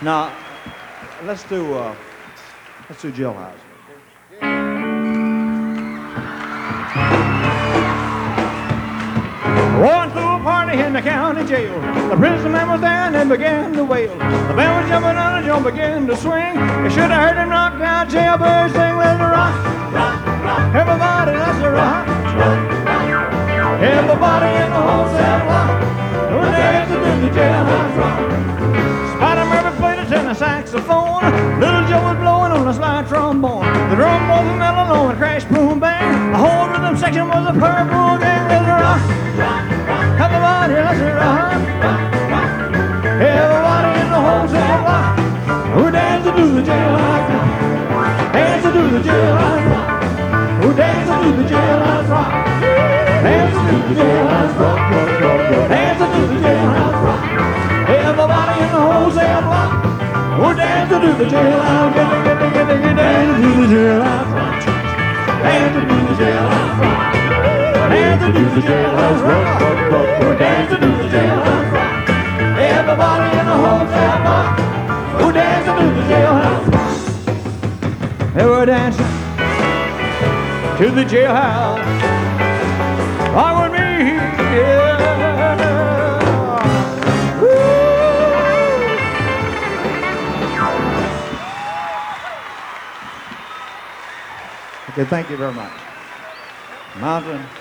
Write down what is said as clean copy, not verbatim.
Now, let's do Jailhouse. Rolling through a party in the county jail. The prison man was there and they began to wail. The band was jumping on the jump, began to swing. You should have heard him knock down jailbirds sing. Let's rock, rock, rock. Everybody, let's rock, rock, rock. Everybody in the whole cell block. We're dancing to the jailhouse rock. Spider Murphy played a tenor saxophone. Little Joe was blowing on a slide trombone. The drum was a mellow and crash, boom, bang. The whole rhythm section was a purple gang. Let's rock, rock, rock. Everybody, let's rock, rock, rock. Everybody in the whole cell block. We're dancing to the jailhouse rock. Dancing to the jailhouse rock. We're dancing to the jailhouse rock. Dancing to the jailhouse rock. Dancing to the jailhouse rock. Everybody in the whole cell block. We're dancing to the jailhouse. Get dancing to the jailhouse rock. Dancing to the jailhouse rock. Dancing to the jailhouse rock. We're dancing to the jailhouse rock. Everybody in the whole cell block. We're dancing to the jailhouse rock. Hey, we're dancing to the jailhouse. Rock with me, yeah. Okay, thank you very much. Mountain.